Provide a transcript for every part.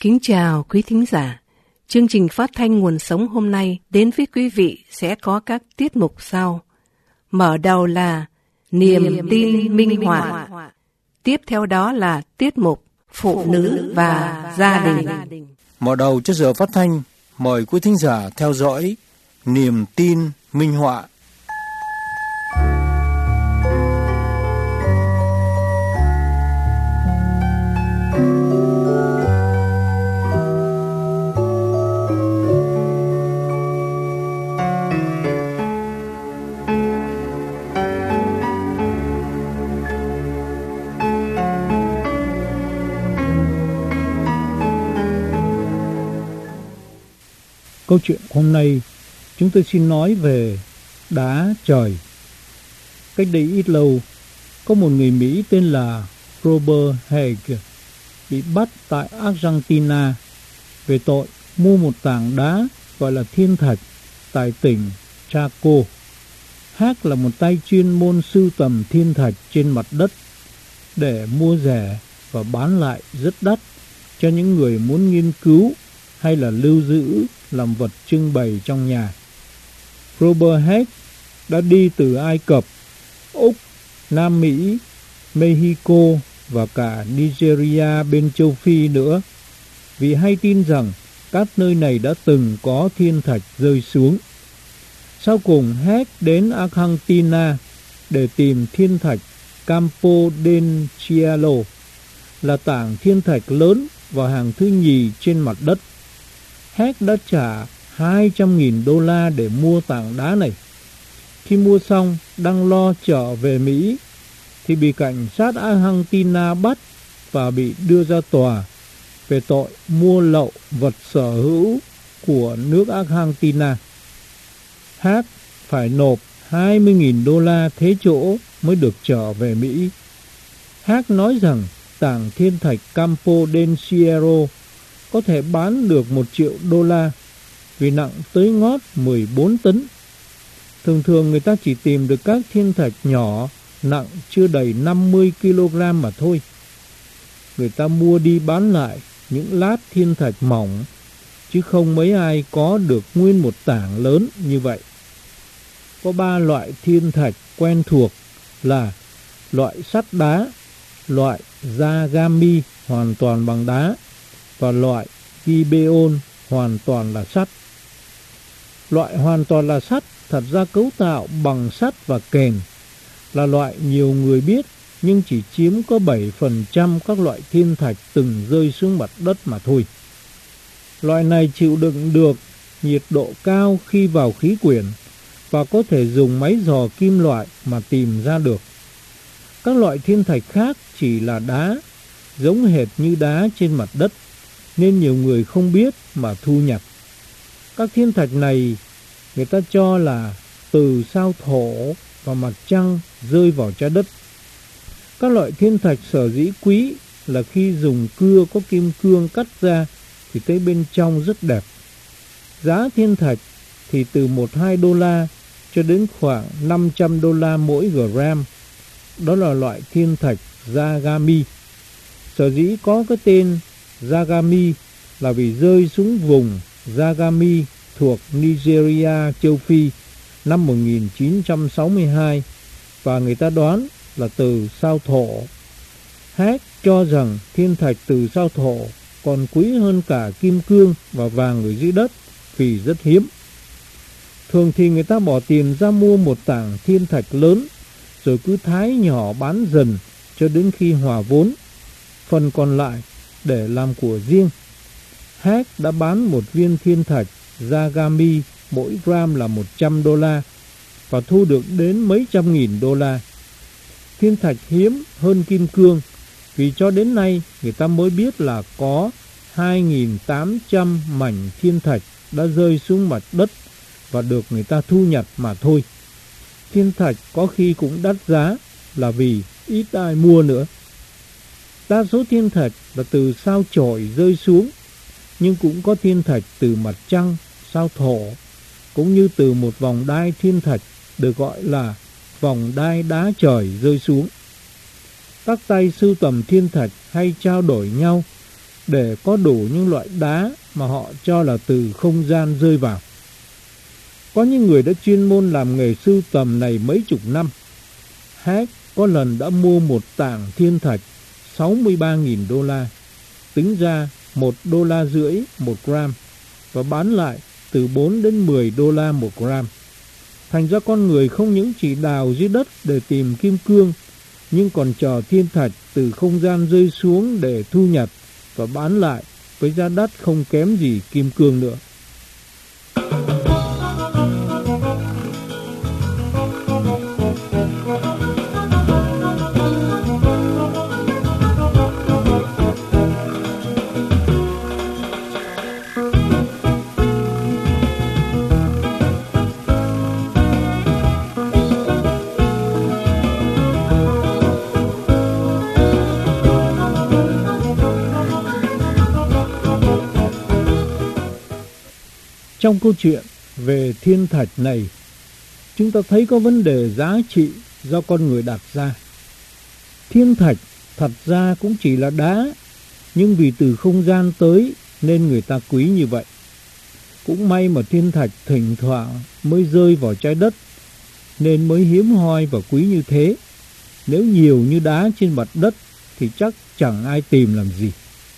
Kính chào quý thính giả. Chương trình phát thanh Nguồn Sống hôm nay đến với quý vị sẽ có các tiết mục sau. Mở đầu là Niềm tin minh họa. Tiếp theo đó là tiết mục Phụ nữ và gia đình. Mở đầu cho giờ phát thanh, mời quý thính giả theo dõi Niềm tin minh họa. Câu chuyện hôm nay chúng tôi xin nói về đá trời. Cách đây ít lâu, có một người Mỹ tên là Robert Hague bị bắt tại Argentina về tội mua một tảng đá gọi là thiên thạch tại tỉnh Chaco. Hague là một tay chuyên môn sưu tầm thiên thạch trên mặt đất để mua rẻ và bán lại rất đắt cho những người muốn nghiên cứu hay là lưu giữ làm vật trưng bày trong nhà. Robert Hague đã đi từ Ai Cập, Úc, Nam Mỹ, Mexico và cả Nigeria bên châu Phi nữa, vì hay tin rằng các nơi này đã từng có thiên thạch rơi xuống. Sau cùng Hague đến Argentina để tìm thiên thạch Campo del Cielo, là tảng thiên thạch lớn và hàng thứ nhì trên mặt đất. Hague đã trả $200,000 để mua tảng đá này. Khi mua xong, đang lo trở về Mỹ thì bị cảnh sát Argentina bắt và bị đưa ra tòa về tội mua lậu vật sở hữu của nước Argentina. Hague phải nộp $20,000 thế chỗ mới được trở về Mỹ. Hague nói rằng tảng thiên thạch Campo del Cielo có thể bán được $1 triệu vì nặng tới ngót 14 tấn. Thường thường người ta chỉ tìm được các thiên thạch nhỏ nặng chưa đầy 50 kg mà thôi. Người ta mua đi bán lại những lát thiên thạch mỏng, chứ không mấy ai có được nguyên một tảng lớn như vậy. Có 3 loại thiên thạch quen thuộc là loại sắt đá, loại Zagami hoàn toàn bằng đá và loại Gibeon hoàn toàn là sắt. Loại hoàn toàn là sắt thật ra cấu tạo bằng sắt và kền, là loại nhiều người biết nhưng chỉ chiếm có 7% các loại thiên thạch từng rơi xuống mặt đất mà thôi. Loại này chịu đựng được nhiệt độ cao khi vào khí quyển và có thể dùng máy dò kim loại mà tìm ra được. Các loại thiên thạch khác chỉ là đá, giống hệt như đá trên mặt đất, nên nhiều người không biết mà thu nhập. Các thiên thạch này người ta cho là từ sao Thổ và mặt trăng rơi vào trái đất. Các loại thiên thạch sở dĩ quý là khi dùng cưa có kim cương cắt ra thì thấy bên trong rất đẹp. Giá thiên thạch thì từ $1-2 cho đến khoảng $500 mỗi gram. Đó là loại thiên thạch Zagami. Sở dĩ có cái tên Zagami là vì rơi xuống vùng Zagami thuộc Nigeria, châu Phi năm 1962 và người ta đoán là từ sao Thổ. Hague cho rằng thiên thạch từ sao Thổ còn quý hơn cả kim cương và vàng ở dưới đất vì rất hiếm. Thường thì người ta bỏ tiền ra mua một tảng thiên thạch lớn rồi cứ thái nhỏ bán dần cho đến khi hòa vốn, phần còn lại để làm của riêng. Hague đã bán một viên thiên thạch Zagami mỗi gram là $100 và thu được đến mấy trăm nghìn $. Thiên thạch hiếm hơn kim cương vì cho đến nay người ta mới biết là có 2.800 mảnh thiên thạch đã rơi xuống mặt đất và được người ta thu nhặt mà thôi. Thiên thạch có khi cũng đắt giá là vì ít ai mua nữa. Đa số thiên thạch là từ sao chổi rơi xuống, nhưng cũng có thiên thạch từ mặt trăng, sao Thổ, cũng như từ một vòng đai thiên thạch được gọi là vòng đai đá trời rơi xuống. Các tay sưu tầm thiên thạch hay trao đổi nhau để có đủ những loại đá mà họ cho là từ không gian rơi vào. Có những người đã chuyên môn làm nghề sưu tầm này mấy chục năm. Hack có lần đã mua một tảng thiên thạch 63.000 đô la, tính ra $1,50 một gram, và bán lại từ 4 đến 10 đô la một gram. Thành ra con người không những chỉ đào dưới đất để tìm kim cương, nhưng còn chờ thiên thạch từ không gian rơi xuống để thu nhặt và bán lại với giá đắt không kém gì kim cương nữa. Trong câu chuyện về thiên thạch này, chúng ta thấy có vấn đề giá trị do con người đặt ra. Thiên thạch thật ra cũng chỉ là đá, nhưng vì từ không gian tới nên người ta quý như vậy. Cũng may mà thiên thạch thỉnh thoảng mới rơi vào trái đất, nên mới hiếm hoi và quý như thế. Nếu nhiều như đá trên mặt đất thì chắc chẳng ai tìm làm gì.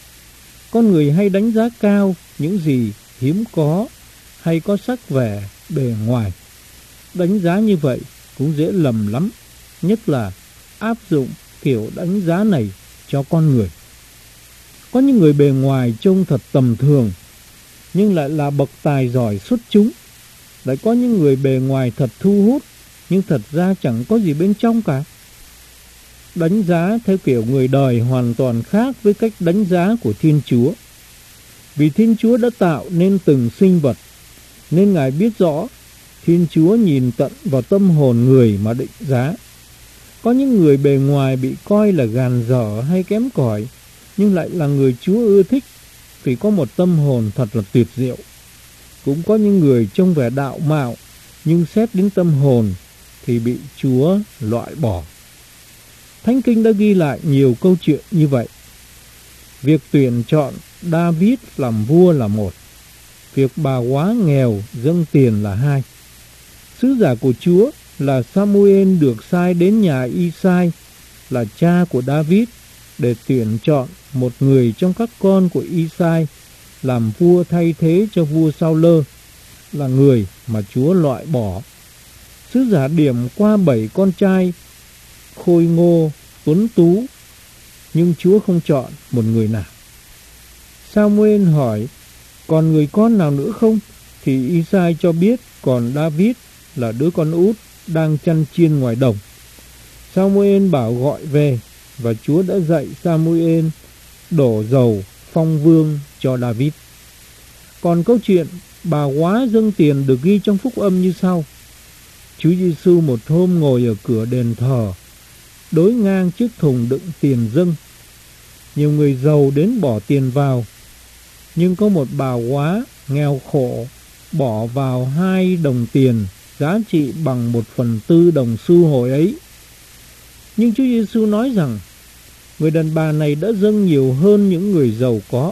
Con người hay đánh giá cao những gì hiếm có hay có sắc vẻ bề ngoài. Đánh giá như vậy cũng dễ lầm lắm, nhất là áp dụng kiểu đánh giá này cho con người. Có những người bề ngoài trông thật tầm thường, nhưng lại là bậc tài giỏi xuất chúng. Lại có những người bề ngoài thật thu hút, nhưng thật ra chẳng có gì bên trong cả. Đánh giá theo kiểu người đời hoàn toàn khác với cách đánh giá của Thiên Chúa. Vì Thiên Chúa đã tạo nên từng sinh vật, nên Ngài biết rõ Thiên Chúa nhìn tận vào tâm hồn người mà định giá. Có những người bề ngoài bị coi là gàn dở hay kém cỏi, nhưng lại là người Chúa ưa thích vì có một tâm hồn thật là tuyệt diệu. Cũng có những người trông vẻ đạo mạo, nhưng xét đến tâm hồn thì bị Chúa loại bỏ. Thánh Kinh đã ghi lại nhiều câu chuyện như vậy. Việc tuyển chọn David làm vua là một, việc bà quá nghèo dâng tiền là hai. Sứ giả của Chúa là Samuel được sai đến nhà Isai, là cha của David, để tuyển chọn một người trong các con của Isai làm vua thay thế cho vua Sao-lơ, là người mà Chúa loại bỏ. Sứ giả điểm qua 7 con trai khôi ngô, tuấn tú, nhưng Chúa không chọn một người nào. Samuel hỏi, còn người con nào nữa không? Thì Isai cho biết còn David là đứa con út đang chăn chiên ngoài đồng. Samuel bảo gọi về, và Chúa đã dạy Samuel đổ dầu phong vương cho David. Còn câu chuyện bà quá dâng tiền được ghi trong phúc âm như sau. Chúa Giêsu một hôm ngồi ở cửa đền thờ, đối ngang chiếc thùng đựng tiền dâng. Nhiều người giàu đến bỏ tiền vào, nhưng có một bà quá nghèo khổ bỏ vào 2 đồng tiền giá trị bằng 1/4 đồng xu hồi ấy. Nhưng Chúa Giêsu nói rằng người đàn bà này đã dâng nhiều hơn những người giàu có,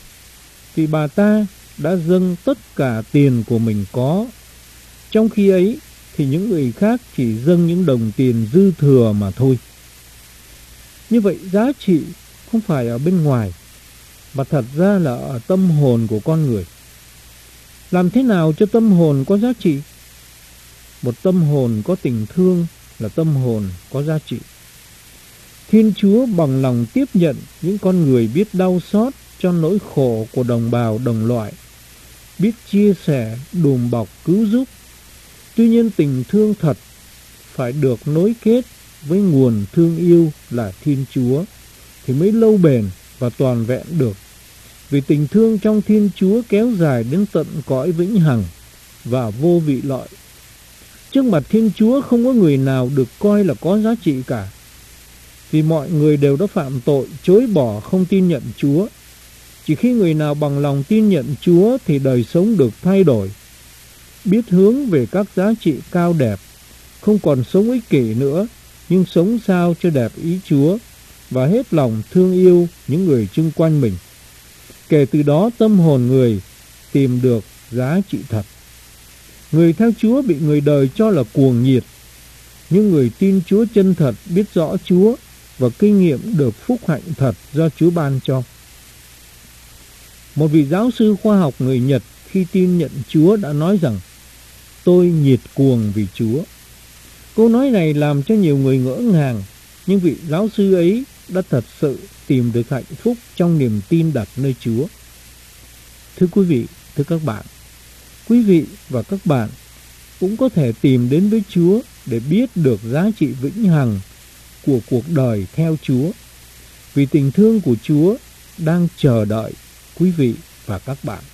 vì bà ta đã dâng tất cả tiền của mình có. Trong khi ấy thì những người khác chỉ dâng những đồng tiền dư thừa mà thôi. Như vậy giá trị không phải ở bên ngoài, mà thật ra là ở tâm hồn của con người. Làm thế nào cho tâm hồn có giá trị? Một tâm hồn có tình thương là tâm hồn có giá trị. Thiên Chúa bằng lòng tiếp nhận những con người biết đau xót cho nỗi khổ của đồng bào đồng loại, biết chia sẻ, đùm bọc, cứu giúp. Tuy nhiên tình thương thật phải được nối kết với nguồn thương yêu là Thiên Chúa thì mới lâu bền và toàn vẹn được. Vì tình thương trong Thiên Chúa kéo dài đến tận cõi vĩnh hằng và vô vị lợi. Trước mặt Thiên Chúa không có người nào được coi là có giá trị cả. Vì mọi người đều đã phạm tội, chối bỏ không tin nhận Chúa. Chỉ khi người nào bằng lòng tin nhận Chúa thì đời sống được thay đổi, biết hướng về các giá trị cao đẹp, không còn sống ích kỷ nữa, nhưng sống sao cho đẹp ý Chúa và hết lòng thương yêu những người chung quanh mình. Kể từ đó tâm hồn người tìm được giá trị thật. Người theo Chúa bị người đời cho là cuồng nhiệt, nhưng người tin Chúa chân thật biết rõ Chúa và kinh nghiệm được phúc hạnh thật do Chúa ban cho. Một vị giáo sư khoa học người Nhật khi tin nhận Chúa đã nói rằng: tôi nhiệt cuồng vì Chúa. Câu nói này làm cho nhiều người ngỡ ngàng, nhưng vị giáo sư ấy đã thật sự tìm được hạnh phúc trong niềm tin đặt nơi Chúa. Thưa quý vị, thưa các bạn, quý vị và các bạn cũng có thể tìm đến với Chúa để biết được giá trị vĩnh hằng của cuộc đời theo Chúa, vì tình thương của Chúa đang chờ đợi quý vị và các bạn.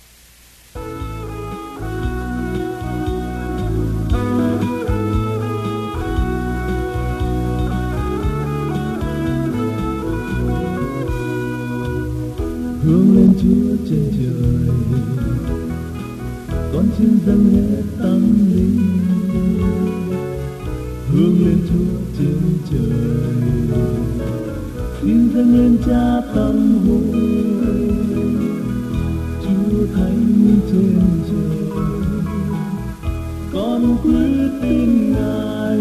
Hướng lên Chúa trên trời, con chim dâng hết tâm linh. Hướng lên Chúa trên trời, xin dâng lên Cha tâm hồn. Chúa Thánh trên trời, con quyết tin Ngài.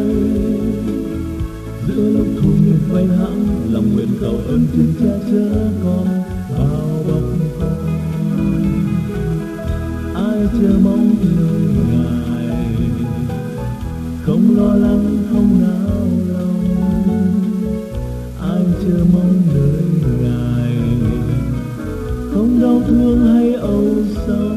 Giữa lúc thu nhật vây hãm, lòng nguyện cầu ơn Thiên Cha chở con bao bọc con. Ai chờ mong nơi Ngài, không lo lắng không nao lòng. Ai chờ mong nơi Ngài, không đau thương hay âu sầu.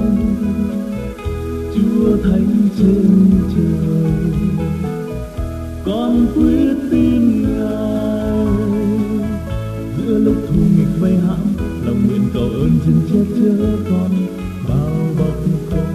Chúa Thánh trên trời, con quyết tin Ngài. Giữa lúc thù nghịch vây hãm, lòng nguyện cầu ơn Thiên Cha chở con bao bọc con.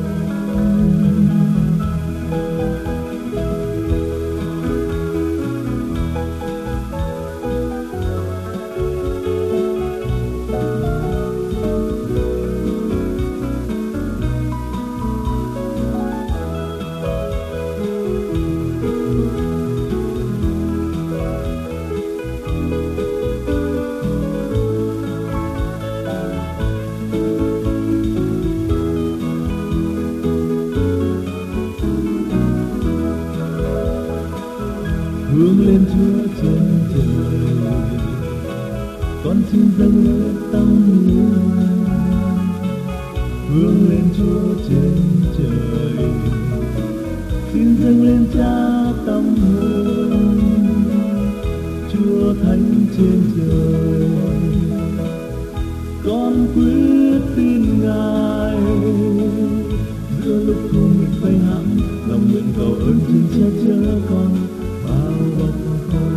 Hướng lên Chúa trên trời, con xin dâng hết tâm linh. Hướng lên Chúa trên trời, xin dâng lên Cha tâm hồn. Chúa Thánh trên trời, con quyết tin Ngài. Giữa lúc thù nghịch vây hãm, lòng nguyện cầu ơn Thiên Cha chở con bao bọc con.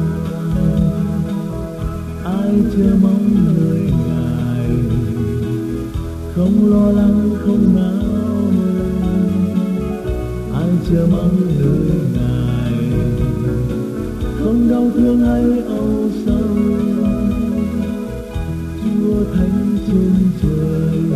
Ai chờ mong nơi Ngài, không lo lắng không nao nương. Ai chờ mong nơi Ngài, không đau thương hay âu sầu. Chúa Thánh trên trời,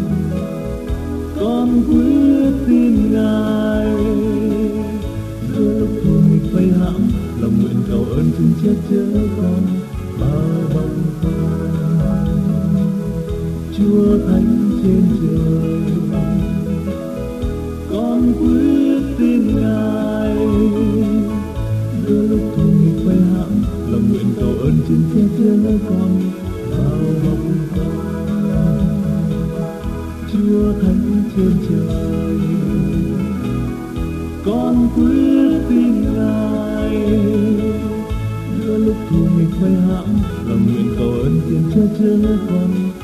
con quyết tin Ngài. Giữa lúc thù nghịch vây hãm, lòng nguyện cầu ơn Thiên Cha chở con bao bọc con. Chúa Thánh trên trời, con quyết tin Ngài. Giữa lúc thù nghịch vây hãm, lòng nguyện cầu ơn Thiên Cha chở con bao bọc con. Chúa Thánh trên trời, con quyết tin Ngài. Giữa lúc thù nghịch vây hãm, lòng nguyện cầu ơn Thiên Cha chở con